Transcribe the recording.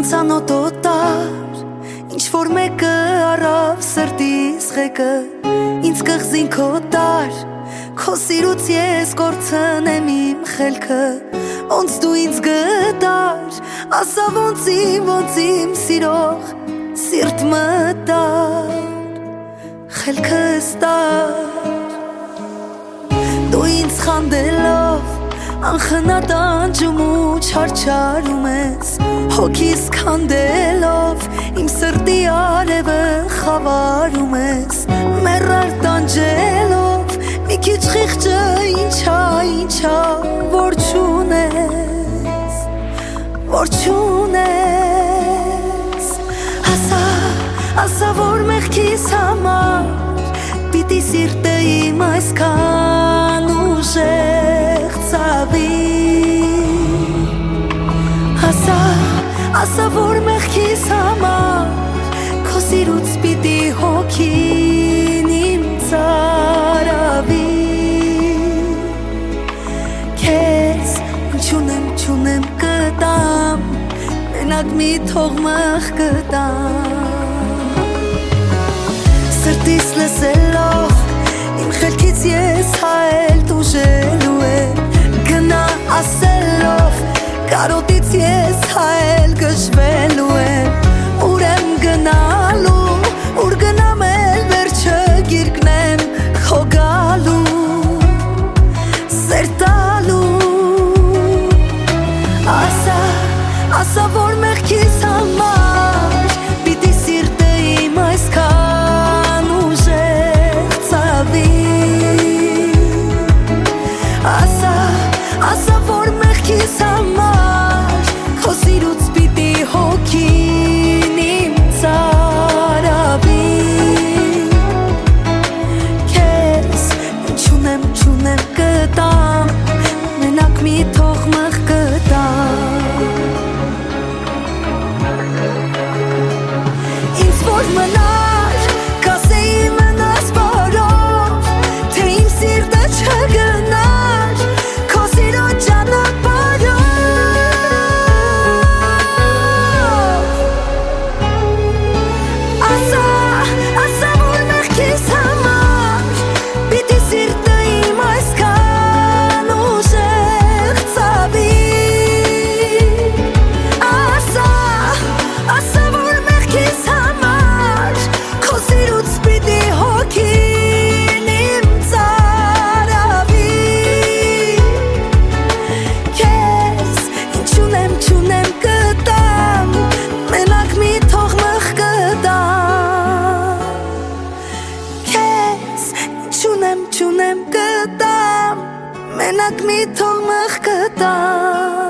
անցանոտ օտար, ինչ-որ մեկը առավ սրտիս ղեկը, ինձ կղզին քո տար, քո սիրուց ես կորցնեմ իմ խելքը, ոնց դու ինձ գտար, ասա ոնց իմ սիրող սիրտ մտար, խելքս տար, դու ինձ խանդելով անխնատ անջում ու չարչարում ես, հոգիս քանդելով իմ սրտի արևը խավարում ես, մեռար տանջելով մի քիչ խիղճը ինչա, որ չունես, ասա որ մեղքիս համար պիտի սիրտը իմ այսքան ուժեղ ծավի, ասա որ մեղքիս համար քո սիրուց պիտի հոգին իմ ծարավի, քեզ չունեմ կտամ, մենակ մի թող մղկտամ, սրտիս լսելով իմ խելքից ես հայել տուժելու եմ, գնա ասելով կարոտից ես հայել գժվելու եմ, ուր եմ գնալու, ուր գնամ էլ վերջը գիրկնեմ քո գալու, սեր տալու, ասա որ մեղքիս համար պիտի սիրտը իմ այսքան ուժեղ ծավի, ասա որ մեղքիս համար քո սիրուց պիտի հոգին իմ ծարավի, քեզ չունեմ կտամ, մենակ մի թող մղկտամ, ինձ որ մնար կասեի մնաս բարով, թե իմ սիրտը չգնար քո սիրո ճանապարհով, ասա որ մեղքիս համար պիտի սիրտը իմ այսքան ուժեղ ծավի, ասա որ մեղքիս համար քո սիրուց պիտի հոգին իմ ծարավի, քեզ չունեմ կտամ, մենակ մի թող մղկտամ, քեզ չունեմ կտամ, մենակ մի թող մղկտամ.